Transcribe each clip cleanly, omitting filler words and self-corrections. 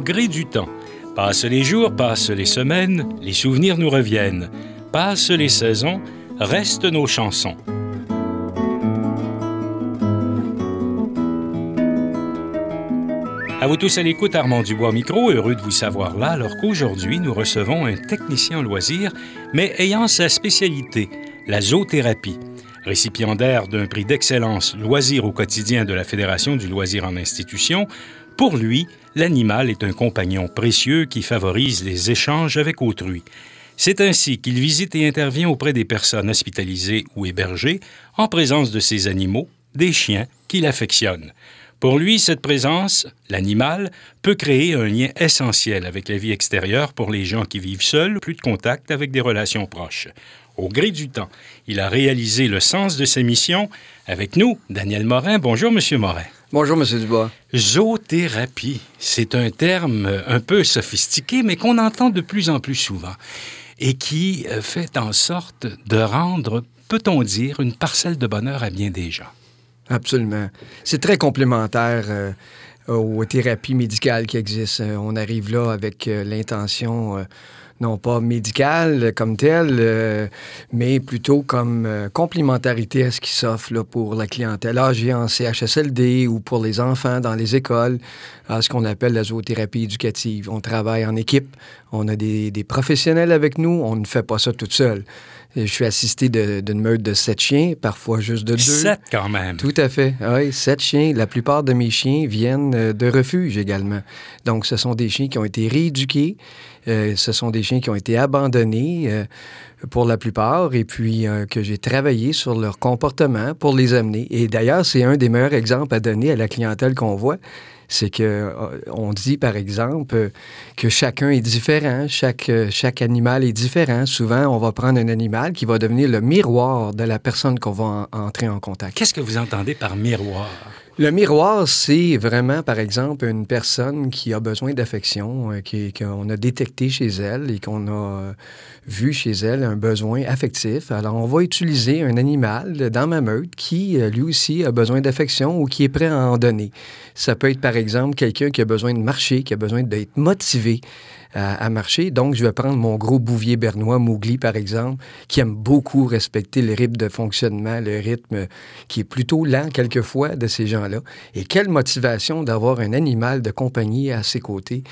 gré du temps. Passent les jours, passent les semaines, les souvenirs nous reviennent. Passent les saisons, restent nos chansons. À vous tous à l'écoute, Armand Dubois micro, heureux de vous savoir là, alors qu'aujourd'hui, nous recevons un technicien en loisirs, mais ayant sa spécialité, la zoothérapie. Récipiendaire d'un prix d'excellence Loisirs au quotidien de la Fédération du loisir en institution, pour lui, l'animal est un compagnon précieux qui favorise les échanges avec autrui. C'est ainsi qu'il visite et intervient auprès des personnes hospitalisées ou hébergées en présence de ces animaux, des chiens qu'il affectionne. Pour lui, cette présence, l'animal, peut créer un lien essentiel avec la vie extérieure pour les gens qui vivent seuls, plus de contact avec des relations proches. Au gré du temps, il a réalisé le sens de ses missions. Avec nous, Daniel Morin. Bonjour, Monsieur Morin. Bonjour, M. Dubois. Zoothérapie, c'est un terme un peu sophistiqué, mais qu'on entend de plus en plus souvent et qui fait en sorte de rendre, peut-on dire, une parcelle de bonheur à bien des gens. Absolument. C'est très complémentaire aux thérapies médicales qui existent. On arrive là avec l'intention, non pas médicale comme telle, mais plutôt comme complémentarité à ce qui s'offre là, pour la clientèle âgée en CHSLD ou pour les enfants dans les écoles, à ce qu'on appelle la zoothérapie éducative. On travaille en équipe, on a des professionnels avec nous, on ne fait pas ça toute seule. Je suis assisté d'une meute de 7 chiens, parfois juste de 2. 7 quand même. Tout à fait. Oui, 7 chiens. La plupart de mes chiens viennent de refuges également. Donc, ce sont des chiens qui ont été rééduqués. Ce sont des chiens qui ont été abandonnés pour la plupart et puis que j'ai travaillé sur leur comportement pour les amener. Et d'ailleurs, c'est un des meilleurs exemples à donner à la clientèle qu'on voit. C'est qu'on dit, par exemple, que chacun est différent, chaque animal est différent. Souvent, on va prendre un animal qui va devenir le miroir de la personne qu'on va entrer en contact. Qu'est-ce que vous entendez par miroir? Le miroir, c'est vraiment, par exemple, une personne qui a besoin d'affection, qu'on a détecté chez elle et qu'on a vu chez elle un besoin affectif. Alors, on va utiliser un animal dans ma meute qui, lui aussi, a besoin d'affection ou qui est prêt à en donner. Ça peut être, par exemple, quelqu'un qui a besoin de marcher, qui a besoin d'être motivé à marcher. Donc, je vais prendre mon gros bouvier bernois, Mowgli, par exemple, qui aime beaucoup respecter le rythme de fonctionnement, le rythme qui est plutôt lent quelquefois de ces gens-là. Et quelle motivation d'avoir un animal de compagnie à ses côtés.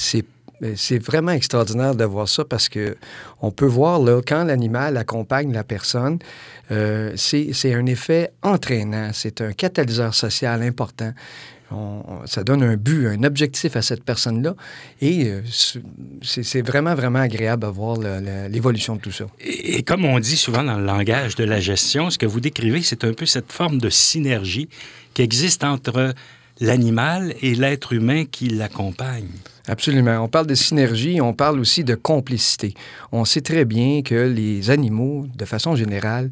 C'est vraiment extraordinaire de voir ça parce que on peut voir, là, quand l'animal accompagne la personne, c'est un effet entraînant. C'est un catalyseur social important. Ça donne un but, un objectif à cette personne-là. Et c'est vraiment, vraiment agréable à voir l'évolution de tout ça. Et comme on dit souvent dans le langage de la gestion, ce que vous décrivez, c'est un peu cette forme de synergie qui existe entre l'animal et l'être humain qui l'accompagne. Absolument. On parle de synergie, on parle aussi de complicité. On sait très bien que les animaux, de façon générale,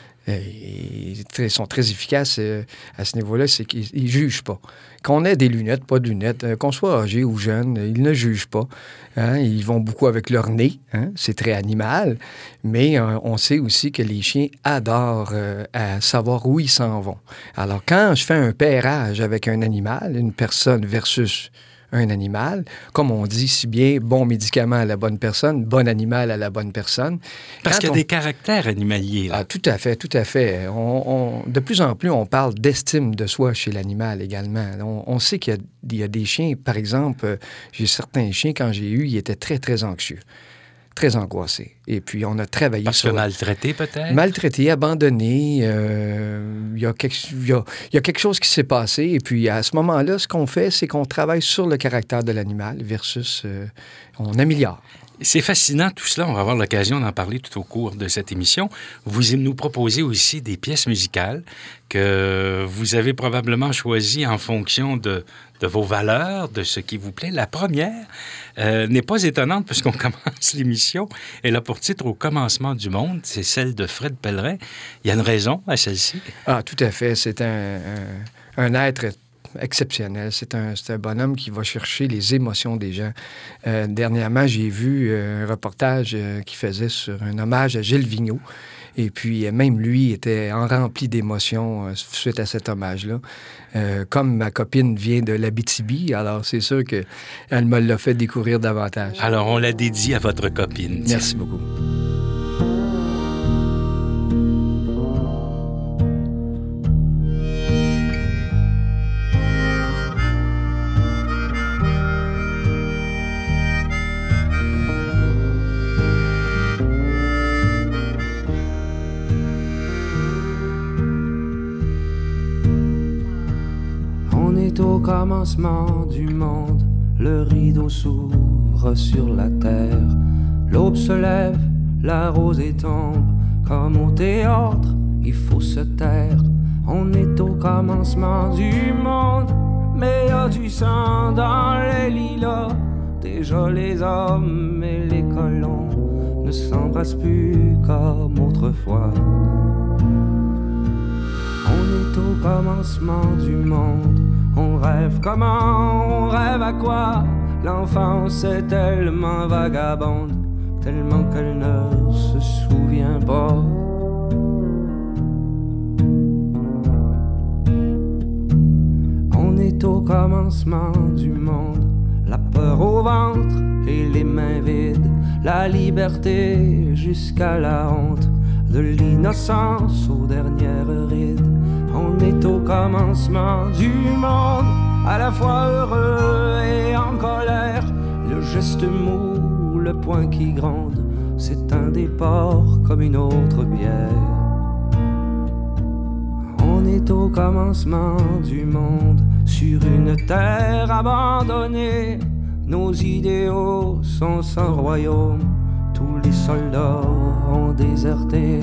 ils sont très efficaces à ce niveau-là, c'est qu'ils ne jugent pas. Qu'on ait des lunettes, pas de lunettes, qu'on soit âgé ou jeune, ils ne jugent pas. Hein? Ils vont beaucoup avec leur nez, hein? C'est très animal, mais on sait aussi que les chiens adorent à savoir où ils s'en vont. Alors, quand je fais un pairage avec un animal, une personne versus un animal, comme on dit si bien, bon médicament à la bonne personne, bon animal à la bonne personne. Parce qu'il y a des caractères animaliers. Là. Ah, tout à fait, tout à fait. De plus en plus, on parle d'estime de soi chez l'animal également. On sait qu'il y a des chiens, par exemple, j'ai certains chiens, quand j'ai eu, ils étaient très, très anxieux. Très angoissé. Et puis, on a travaillé Parce que maltraité, peut-être? Maltraité, abandonné. Il y a quelque chose qui s'est passé. Et puis, à ce moment-là, ce qu'on fait, c'est qu'on travaille sur le caractère de l'animal versus on améliore. C'est fascinant tout cela. On va avoir l'occasion d'en parler tout au cours de cette émission. Vous nous proposez aussi des pièces musicales que vous avez probablement choisies en fonction de vos valeurs, de ce qui vous plaît. La première n'est pas étonnante puisqu'on commence l'émission. Elle a pour titre « Au commencement du monde ». C'est celle de Fred Pellerin. Il y a une raison à celle-ci? Ah, tout à fait. C'est un être exceptionnel. C'est un bonhomme qui va chercher les émotions des gens. Dernièrement, j'ai vu un reportage qui faisait sur un hommage à Gilles Vigneault. Et puis, même lui était rempli d'émotions suite à cet hommage-là. Comme ma copine vient de l'Abitibi, alors c'est sûr qu'elle me l'a fait découvrir davantage. Alors, on la dédie à votre copine. Merci beaucoup. Au commencement du monde, le rideau s'ouvre sur la terre. L'aube se lève, la rosée tombe. Comme au théâtre, il faut se taire. On est au commencement du monde, mais y a du sang dans les lilas. Déjà les hommes et les colons ne s'embrassent plus comme autrefois. On est au commencement du monde. On rêve comment, on rêve à quoi? L'enfance est tellement vagabonde, tellement qu'elle ne se souvient pas. On est au commencement du monde, la peur au ventre et les mains vides, la liberté jusqu'à la honte, de l'innocence aux dernières rides. On est au commencement du monde, à la fois heureux et en colère. Le geste mou, le poing qui gronde, c'est un départ comme une autre bière. On est au commencement du monde, sur une terre abandonnée. Nos idéaux sont sans royaume, tous les soldats ont déserté.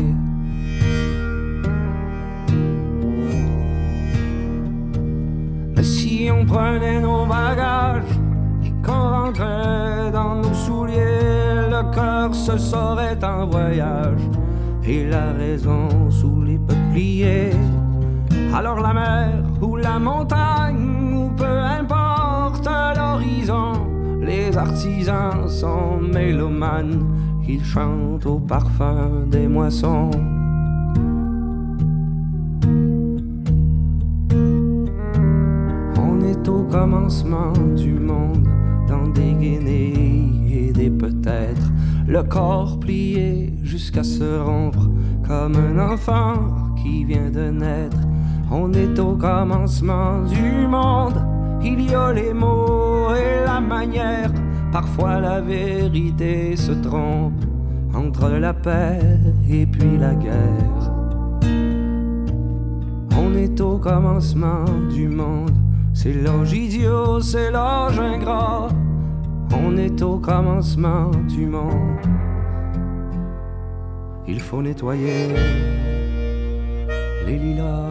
Si on prenait nos bagages et qu'on rentrait dans nos souliers, le cœur se saurait en voyage et la raison sous les peupliers. Alors la mer ou la montagne ou peu importe l'horizon, les artisans sont mélomanes, ils chantent au parfum des moissons. Au commencement du monde, dans des guenilles et des peut-être, le corps plié jusqu'à se rompre, comme un enfant qui vient de naître. On est au commencement du monde, il y a les mots et la manière, parfois la vérité se trompe, entre la paix et puis la guerre. On est au commencement du monde, c'est l'âge idiot, c'est l'âge ingrat. On est au commencement du monde. Il faut nettoyer les lilas.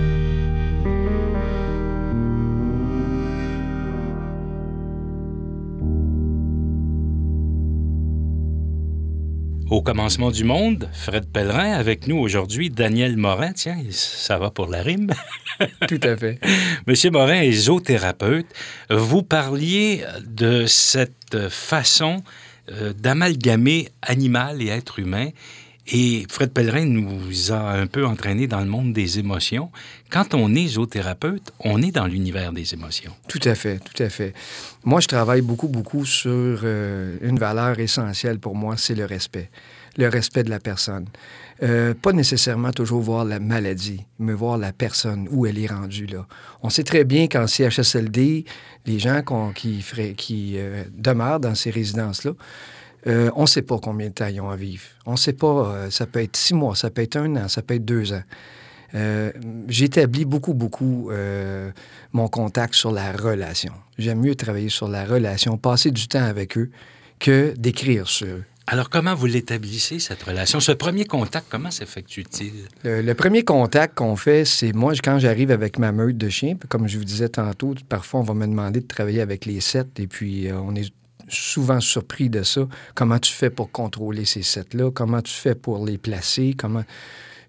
Au commencement du monde, Fred Pellerin, avec nous aujourd'hui, Daniel Morin. Tiens, ça va pour la rime. Tout à fait. Monsieur Morin est zoothérapeute. Vous parliez de cette façon d'amalgamer animal et être humain. Et Fred Pellerin nous a un peu entraînés dans le monde des émotions. Quand on est zoothérapeute, on est dans l'univers des émotions. Tout à fait, tout à fait. Moi, je travaille beaucoup sur une valeur essentielle pour moi, c'est le respect. Le respect de la personne. Pas nécessairement toujours voir la maladie, mais voir la personne, où elle est rendue là. On sait très bien qu'en CHSLD, les gens qui demeurent dans ces résidences-là, on ne sait pas combien de temps ils ont à vivre. On ne sait pas, ça peut être 6 mois, ça peut être 1 an, ça peut être 2 ans. J'établis beaucoup mon contact sur la relation. J'aime mieux travailler sur la relation, passer du temps avec eux que d'écrire sur eux. Alors, comment vous l'établissez, cette relation? Ce premier contact, comment s'effectue-t-il? Le premier contact qu'on fait, c'est moi, quand j'arrive avec ma meute de chiens, comme je vous disais tantôt, parfois, on va me demander de travailler avec les 7, et puis on est souvent surpris de ça. Comment tu fais pour contrôler ces 7-là? Comment tu fais pour les placer?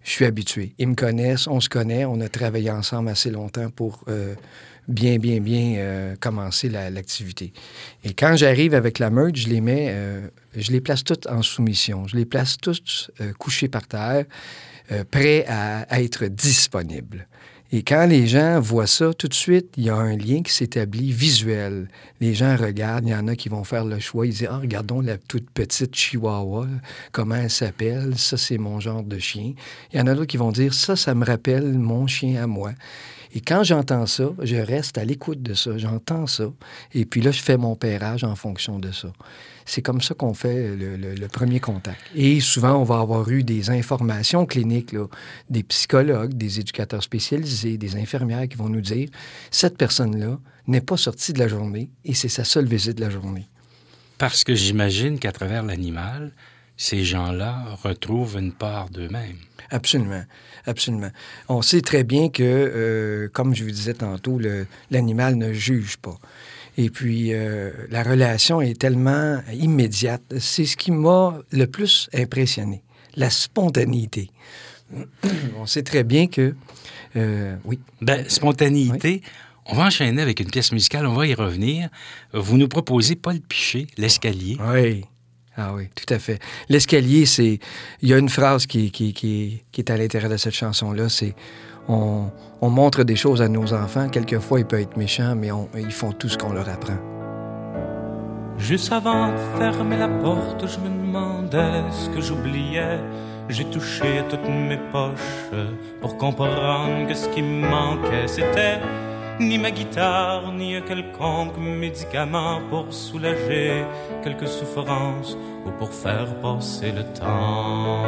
je suis habitué. Ils me connaissent, on se connaît, on a travaillé ensemble assez longtemps pour bien commencer l'activité. Et quand j'arrive avec la meute, je les place toutes en soumission. Je les place tous couchés par terre, prêts à être disponibles. Et quand les gens voient ça, tout de suite, il y a un lien qui s'établit visuel. Les gens regardent, il y en a qui vont faire le choix. Ils disent « Ah, regardons la toute petite chihuahua, comment elle s'appelle, ça c'est mon genre de chien. » Il y en a d'autres qui vont dire « Ça me rappelle mon chien à moi. » Et quand j'entends ça, je reste à l'écoute de ça, j'entends ça, et puis là, je fais mon pairage en fonction de ça. C'est comme ça qu'on fait le premier contact. Et souvent, on va avoir eu des informations cliniques, là, des psychologues, des éducateurs spécialisés, des infirmières qui vont nous dire « Cette personne-là n'est pas sortie de la journée et c'est sa seule visite de la journée. » Parce que j'imagine qu'à travers l'animal, ces gens-là retrouvent une part d'eux-mêmes. Absolument, absolument. On sait très bien que, comme je vous disais tantôt, l'animal ne juge pas. Et puis, la relation est tellement immédiate. C'est ce qui m'a le plus impressionné, la spontanéité. On sait très bien que... oui. Bien, spontanéité, oui. On va enchaîner avec une pièce musicale, on va y revenir. Vous nous proposez Paul Piché, L'escalier. Oui. Ah oui, tout à fait. L'escalier, c'est... Il y a une phrase qui est à l'intérieur de cette chanson-là, c'est on montre des choses à nos enfants. Quelquefois, ils peuvent être méchants, mais ils font tout ce qu'on leur apprend. Juste avant de fermer la porte, je me demandais ce que j'oubliais. J'ai touché à toutes mes poches pour comprendre que ce qui me manquait, c'était ni ma guitare, ni un quelconque médicament pour soulager quelques souffrances ou pour faire passer le temps.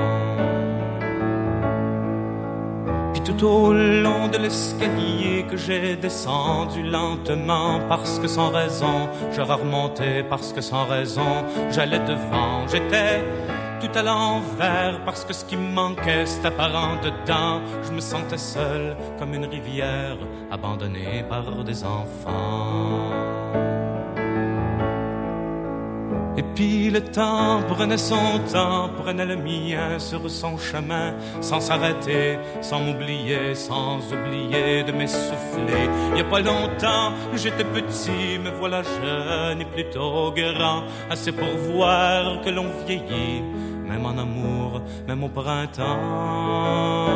Puis tout au long de l'escalier que j'ai descendu lentement, parce que sans raison, je remontais, parce que sans raison, j'allais devant, j'étais tout à l'envers, parce que ce qui me manquait, c'était apparent dedans. Je me sentais seul, comme une rivière, abandonnée par des enfants. Et puis le temps prenait son temps, prenait le mien sur son chemin, sans s'arrêter, sans m'oublier, sans oublier de m'essouffler. Il n'y a pas longtemps, j'étais petit, me voilà jeune et plutôt grand, assez pour voir que l'on vieillit, même en amour, même au printemps.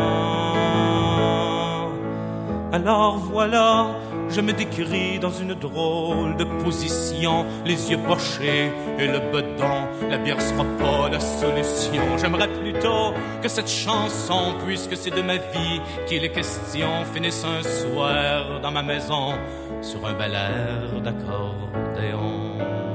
Alors voilà, je me décris dans une drôle de position, les yeux pochés et le bedon. La bière sera pas la solution. J'aimerais plutôt que cette chanson, puisque c'est de ma vie qu'il est question, finisse un soir dans ma maison sur un bel air d'accordéon.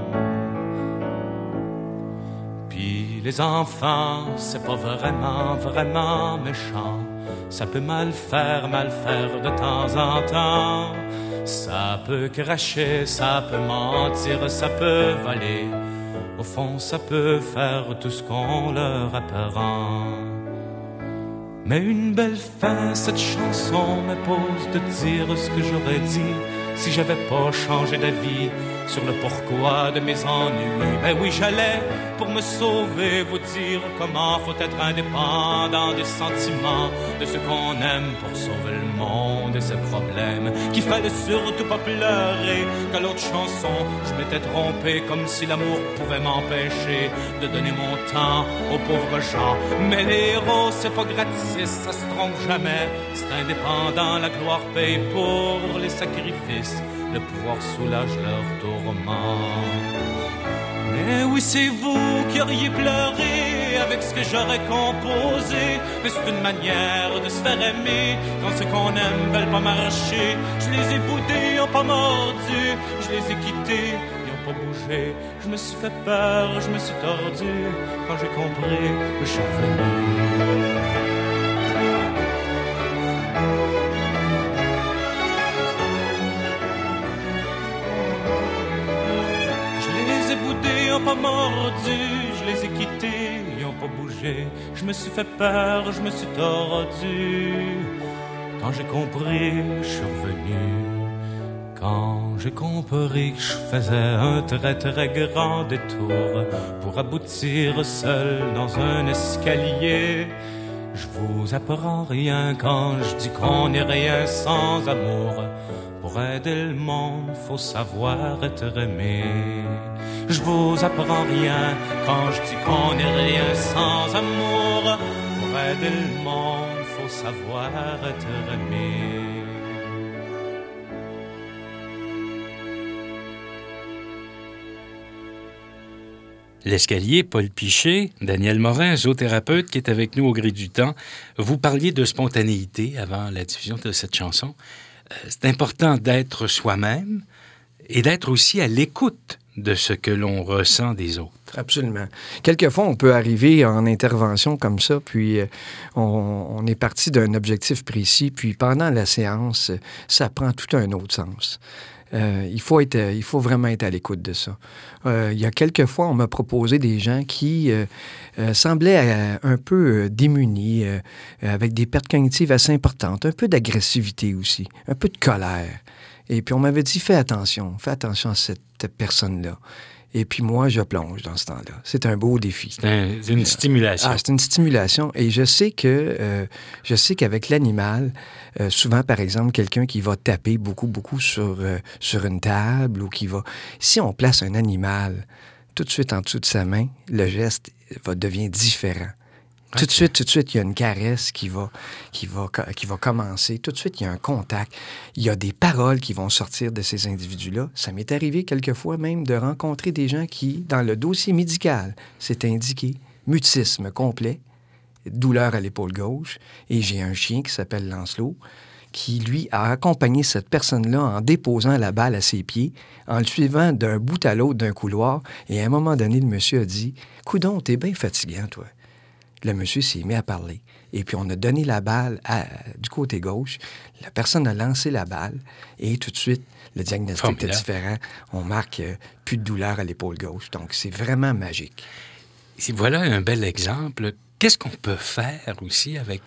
Puis les enfants, c'est pas vraiment méchant. Ça peut mal faire de temps en temps. Ça peut cracher, ça peut mentir, ça peut voler. Au fond, ça peut faire tout ce qu'on leur apprend. Mais une belle fin, cette chanson m'impose de dire ce que j'aurais dit si j'avais pas changé d'avis sur le pourquoi de mes ennuis. Ben oui, j'allais, pour me sauver, vous dire comment faut être indépendant des sentiments de ce qu'on aime pour sauver le monde et ses problèmes. Qu'il fallait surtout pas pleurer qu'à l'autre chanson je m'étais trompé, comme si l'amour pouvait m'empêcher de donner mon temps aux pauvres gens. Mais les héros, c'est pas gratis, ça se trompe jamais. C'est indépendant, la gloire paye pour les sacrifices. Le pouvoir soulage leur tourment. Mais oui, c'est vous qui auriez pleuré avec ce que j'aurais composé. Mais c'est une manière de se faire aimer quand ceux qu'on aime veulent pas marcher. Je les ai boudés, ils ont pas mordu. Je les ai quittés, ils ont pas bougé. Je me suis fait peur, je me suis tordu. Quand j'ai compris, je suis revenu. Ils n'ont pas mordu, je les ai quittés, ils n'ont pas bougé. Je me suis fait peur, je me suis tordu. Quand j'ai compris, je suis revenu. Quand j'ai compris que je faisais un très grand détour pour aboutir seul dans un escalier, Je vous apprends rien quand je dis qu'on n'est rien sans amour. Pour aider le monde, faut savoir être aimé. Je vous apprends rien quand je dis qu'on n'est rien sans amour. Pour aider le monde, faut savoir être aimé. L'escalier, Paul Piché, Daniel Morin, zoothérapeute qui est avec nous au gré du temps. Vous parliez de spontanéité avant la diffusion de cette chanson. C'est important d'être soi-même et d'être aussi à l'écoute de ce que l'on ressent des autres. Absolument. Quelquefois, on peut arriver en intervention comme ça, puis on est parti d'un objectif précis, puis pendant la séance, ça prend tout un autre sens. Il faut vraiment être à l'écoute de ça. Il y a quelques fois, on m'a proposé des gens qui semblaient un peu démunis, avec des pertes cognitives assez importantes, un peu d'agressivité aussi, un peu de colère. Et puis on m'avait dit, fais attention à cette personne-là. Et puis moi, je plonge dans ce temps-là. C'est un beau défi. C'est une stimulation. C'est une stimulation. Et je sais qu'avec l'animal, souvent, par exemple, quelqu'un qui va taper beaucoup sur une table ou qui va... Si on place un animal tout de suite en dessous de sa main, le geste devient différent. Tout de suite, il y a une caresse qui va commencer. Tout de suite, il y a un contact. Il y a des paroles qui vont sortir de ces individus-là. Ça m'est arrivé quelquefois même de rencontrer des gens qui, dans le dossier médical, c'est indiqué mutisme complet, douleur à l'épaule gauche, et j'ai un chien qui s'appelle Lancelot, qui, lui, a accompagné cette personne-là en déposant la balle à ses pieds, en le suivant d'un bout à l'autre d'un couloir, et à un moment donné, le monsieur a dit « Coudon, t'es bien fatigant, toi. » Le monsieur s'est mis à parler. Et puis, on a donné la balle du côté gauche. La personne a lancé la balle. Et tout de suite, le diagnostic était différent. On marque plus de douleur à l'épaule gauche. Donc, c'est vraiment magique. Voilà un bel exemple. Qu'est-ce qu'on peut faire aussi avec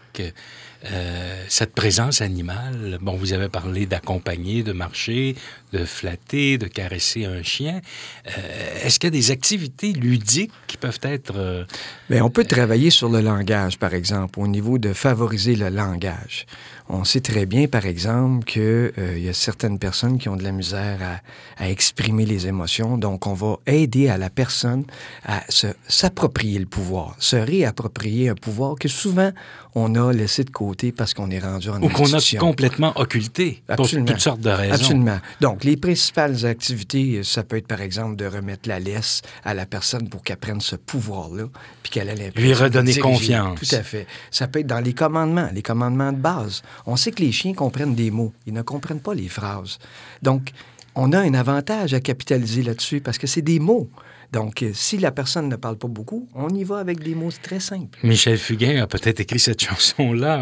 cette présence animale? Bon, vous avez parlé d'accompagner, de marcher, de flatter, de caresser un chien. Est-ce qu'il y a des activités ludiques qui peuvent être... Bien, on peut travailler sur le langage, par exemple, au niveau de favoriser le langage. On sait très bien, par exemple, qu'il y a certaines personnes qui ont de la misère à exprimer les émotions. Donc, on va aider à la personne à s'approprier le pouvoir, se réapproprier un pouvoir que souvent, on a laissé de côté parce qu'on est rendu en institution. Ou qu'on a complètement occulté pour toutes sortes de raisons. Absolument. Donc, les principales activités, ça peut être, par exemple, de remettre la laisse à la personne pour qu'elle prenne ce pouvoir-là, puis qu'elle ait l'impression lui redonner confiance. Tout à fait. Ça peut être dans les commandements de base. On sait que les chiens comprennent des mots. Ils ne comprennent pas les phrases. Donc, on a un avantage à capitaliser là-dessus parce que c'est des mots. Donc, si la personne ne parle pas beaucoup, on y va avec des mots très simples. Michel Fugain a peut-être écrit cette chanson-là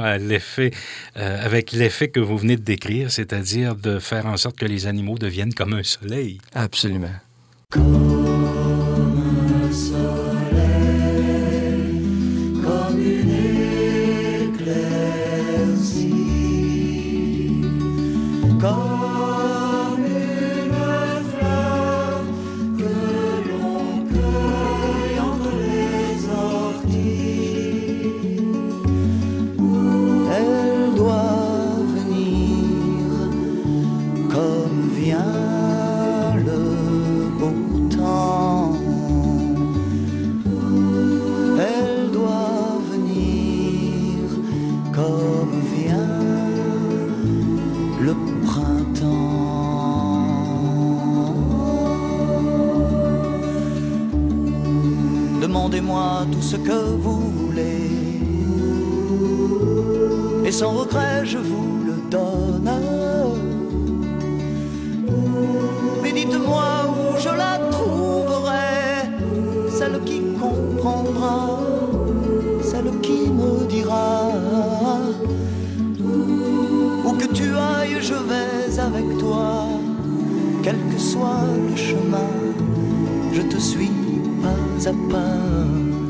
avec l'effet que vous venez de décrire, c'est-à-dire de faire en sorte que les animaux deviennent comme un soleil. Absolument. Comme un soleil, comme une éclaircie, comme une fleur que l'on cueille entre les orties. Elle doit venir comme vient le beau temps. Elle doit venir comme vient le printemps. Demandez-moi tout ce que vous voulez, et sans regret je vous le donne. Mais dites-moi où je la trouverai, celle qui comprendra, celle qui me dira. Où que tu ailles, je vais avec toi, quel que soit le chemin, je te suis pas à pas.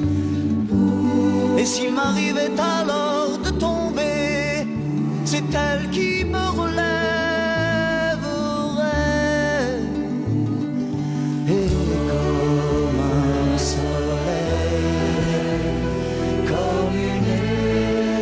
Et s'il m'arrivait alors de tomber, c'est elle qui me relèverait. Et comme un soleil, comme une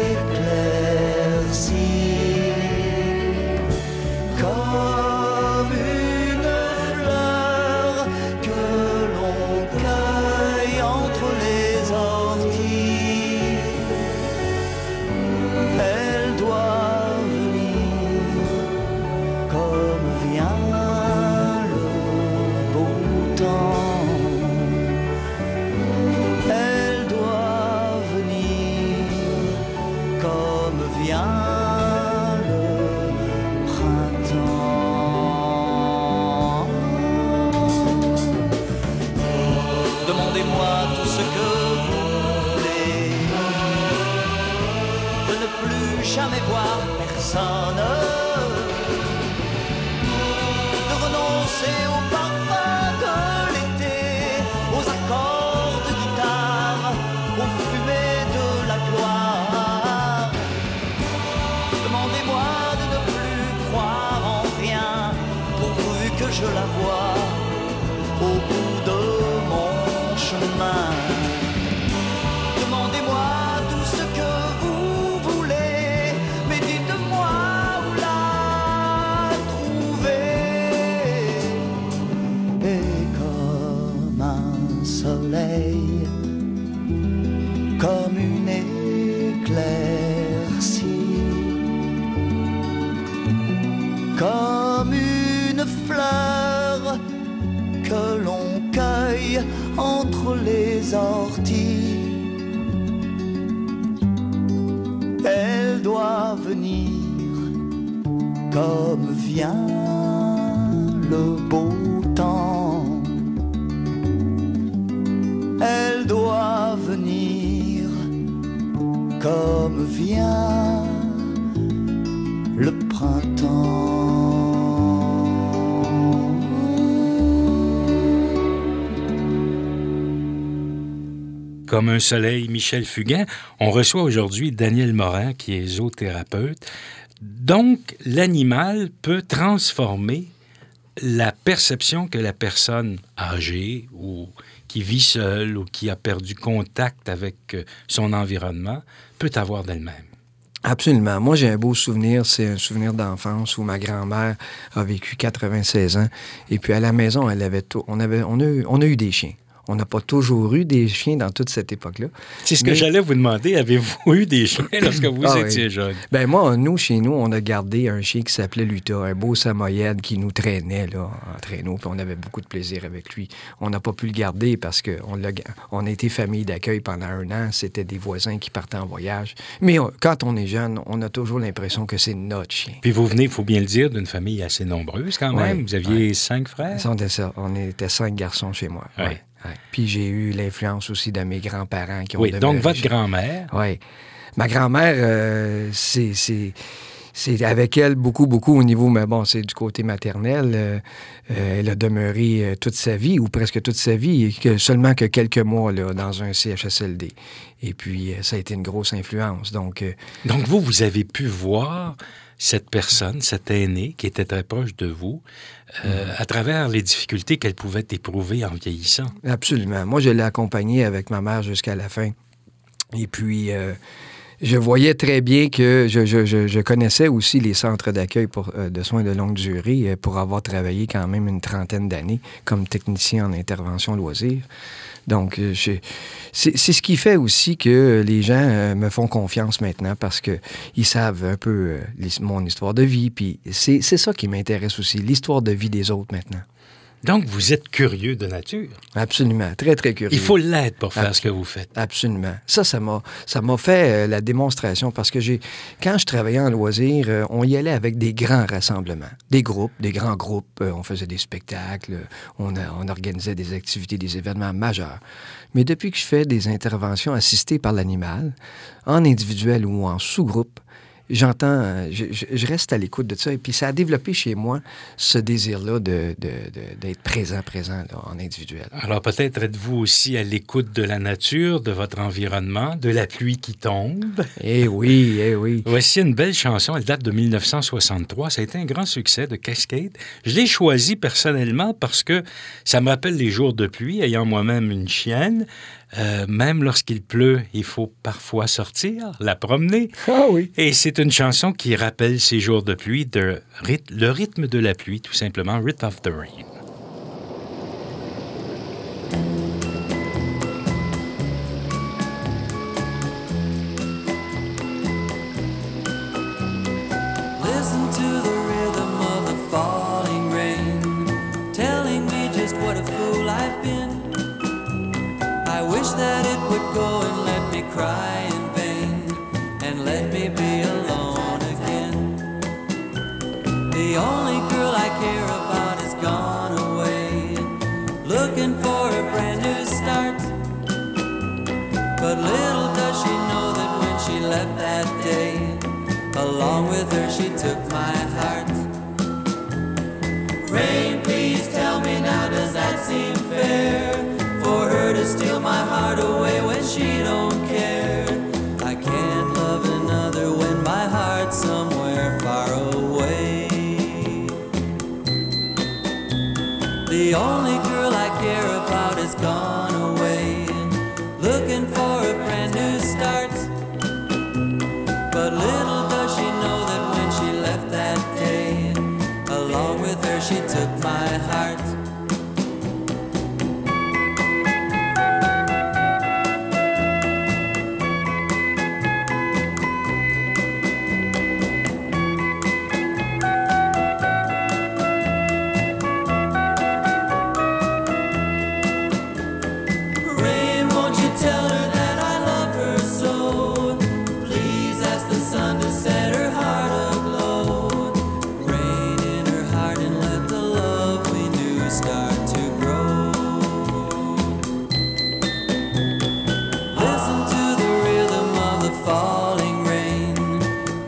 vient le printemps. Demandez-moi tout ce que vous voulez, de ne plus jamais voir personne, de renoncer au parfum de l'été, aux accords de guitare, aux fumées de la gloire. Demandez-moi de ne plus croire en rien, pourvu que je la vois au bout de mon chemin. Demandez-moi tout ce que vous voulez, mais dites-moi où la trouver. Et comme un soleil, comme une éclaircie, comme une fleur que l'on cueille entre les orties, elle doit venir comme vient le beau temps. Elle doit venir comme vient le printemps. Comme un soleil, Michel Fugain. On reçoit aujourd'hui Daniel Morin, qui est zoothérapeute. Donc, l'animal peut transformer la perception que la personne âgée ou qui vit seule ou qui a perdu contact avec son environnement peut avoir d'elle-même. Absolument. Moi, j'ai un beau souvenir. C'est un souvenir d'enfance où ma grand-mère a vécu 96 ans. Et puis, à la maison, elle avait on a eu des chiens. On n'a pas toujours eu des chiens dans toute cette époque-là. C'est ce que j'allais vous demander. Avez-vous eu des chiens lorsque vous étiez oui. jeune? Ben moi, chez nous, on a gardé un chien qui s'appelait Luta, un beau samoyède qui nous traînait là, en traîneau, puis on avait beaucoup de plaisir avec lui. On n'a pas pu le garder parce qu'on a été famille d'accueil pendant 1 an. C'était des voisins qui partaient en voyage. Mais quand on est jeune, on a toujours l'impression que c'est notre chien. Puis vous venez, il faut bien le dire, d'une famille assez nombreuse quand même. Oui, vous aviez 5 frères? On était 5 garçons chez moi. Oui. Ouais. Ouais. Puis j'ai eu l'influence aussi de mes grands-parents qui ont Oui, donc votre grand-mère. Oui. Ma grand-mère, c'est avec elle beaucoup au niveau, mais bon, c'est du côté maternel. Elle a demeuré toute sa vie, ou presque toute sa vie, seulement que quelques mois là, dans un CHSLD. Et puis, ça a été une grosse influence. Donc vous avez pu voir cette personne, cet aîné qui était très proche de vous, à travers les difficultés qu'elle pouvait éprouver en vieillissant. Absolument. Moi, je l'ai accompagnée avec ma mère jusqu'à la fin. Et puis, je voyais très bien que je connaissais aussi les centres d'accueil de soins de longue durée pour avoir travaillé quand même une 30aine d'années comme technicien en intervention loisir. Donc, c'est ce qui fait aussi que les gens me font confiance maintenant parce qu'ils savent un peu mon histoire de vie. Puis c'est ça qui m'intéresse aussi, l'histoire de vie des autres maintenant. Donc, vous êtes curieux de nature. Absolument, très, très curieux. Il faut l'être pour faire ce que vous faites. Absolument. Ça m'a fait la démonstration parce que quand je travaillais en loisir, on y allait avec des grands rassemblements, des grands groupes. On faisait des spectacles, on organisait des activités, des événements majeurs. Mais depuis que je fais des interventions assistées par l'animal, en individuel ou en sous-groupe, je reste à l'écoute de ça. Et puis, ça a développé chez moi ce désir-là d'être présent là, en individuel. Alors, peut-être êtes-vous aussi à l'écoute de la nature, de votre environnement, de la pluie qui tombe. Eh oui, eh oui. Voici une belle chanson. Elle date de 1963. Ça a été un grand succès de Cascade. Je l'ai choisie personnellement parce que ça me rappelle les jours de pluie, ayant moi-même une chienne. Même lorsqu'il pleut, il faut parfois sortir, la promener. Ah oui. Et c'est une chanson qui rappelle ces jours de pluie, le rythme de la pluie, tout simplement, Rhythm of the Rain. Listen to the rhythm of the falling rain, telling me just what a fool I've been. I wish that it would go and let me cry in vain, and let me be alone. left that day. Along with her she took my heart. Rain, please tell me now, does that seem fair? For her to steal my heart away when she don't care. I can't love another when my heart's somewhere far away. The only girl I care about has gone away, looking for a brand new start. But little does she know that when she left that day, along with her she took my heart.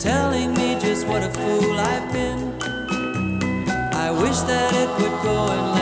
That it would go and